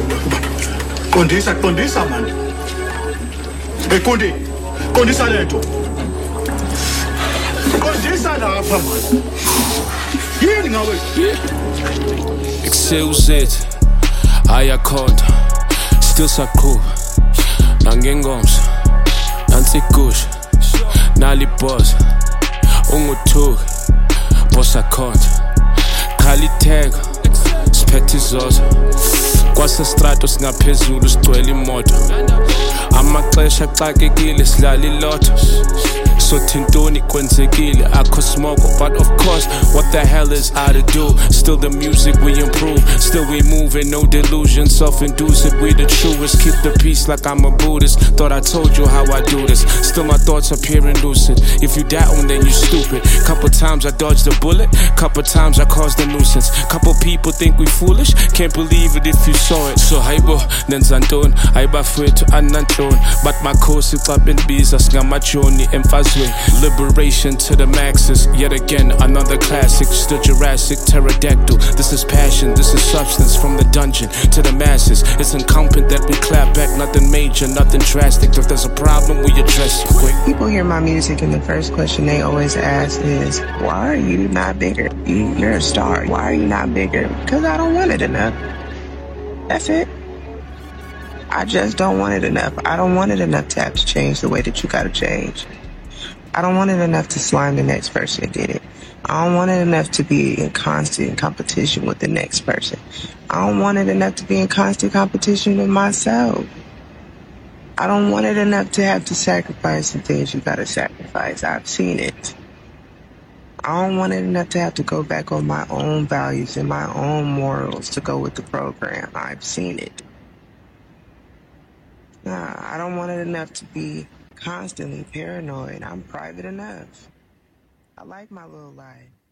Qondisa man. Qondisa lento. Qondisa lapha man. Yini ngawe? Excelsit, ayakhonda, still sakhu, nangengomso, nansi kusha, nali boss, unguthuki, boss akhonda, qhaliteka, siphethe izozo, kwasestrato singaphezulu sigcwele imoto, amaxesha axakekile sidlala ilotho. So tintoni kwenzekile, akho smoke, but of course, what the hell is I to do? Still the music we improve, still we moving, no delusion, self-induced, we the truest. Keep the peace like I'm a Buddhist. Thought I told you how I do this. Still my thoughts appearing lucid. If you doubt one, then you stupid. Couple times I dodged a bullet, couple times I caused a nuisance. Couple people think we foolish, can't believe it if you saw it. So haibo, nenzanton, haiba fwethu anantlon. But my course is up in bizas, ngamachoni emfazwe. Liberation to the maxes, yet again another classic. Still Jurassic, pterodactyl. This is passion, this is substance. From the dungeon to the masses, it's incumbent that we clap back. Nothing major, nothing drastic. If there's a problem, we address it quick. People hear my music and the first question they always ask is, why are you not bigger? You're a star. Why are you not bigger? Because I don't want it enough. That's it. I just don't want it enough. I don't want it enough to have to change the way that you gotta change. I don't want it enough to slime the next person that did it. I don't want it enough to be in constant competition with the next person. I don't want it enough to be in constant competition with myself. I don't want it enough to have to sacrifice the things you gotta sacrifice. I've seen it. I don't want it enough to have to go back on my own values and my own morals to go with the program. I've seen it. Nah, I don't want it enough to be constantly paranoid. I'm private enough. I like my little life.